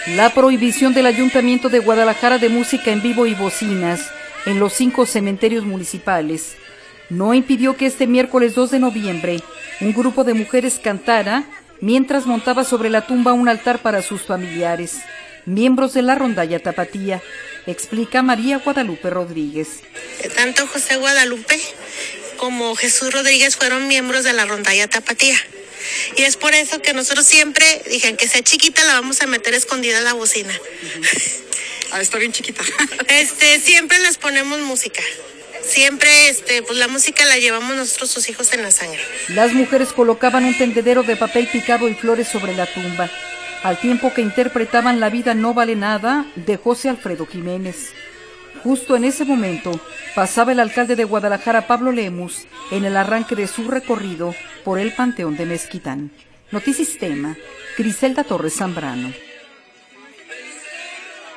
La prohibición del Ayuntamiento de Guadalajara de música en vivo y bocinas en los 5 cementerios municipales no impidió que este miércoles 2 de noviembre un grupo de mujeres cantara mientras montaba sobre la tumba un altar para sus familiares, miembros de la rondalla tapatía, explica María Guadalupe Rodríguez. Tanto José Guadalupe como Jesús Rodríguez fueron miembros de la rondalla tapatía. Y es por eso que nosotros siempre, dije, aunque sea chiquita, la vamos a meter escondida en la bocina. Está bien chiquita. Siempre les ponemos música. Siempre, pues la música la llevamos nosotros, sus hijos, en la sangre. Las mujeres colocaban un tendedero de papel picado y flores sobre la tumba, al tiempo que interpretaban La vida no vale nada de José Alfredo Jiménez. Justo en ese momento pasaba el alcalde de Guadalajara, Pablo Lemus, en el arranque de su recorrido por el Panteón de Mezquitán. Notisistema, Griselda Torres Zambrano.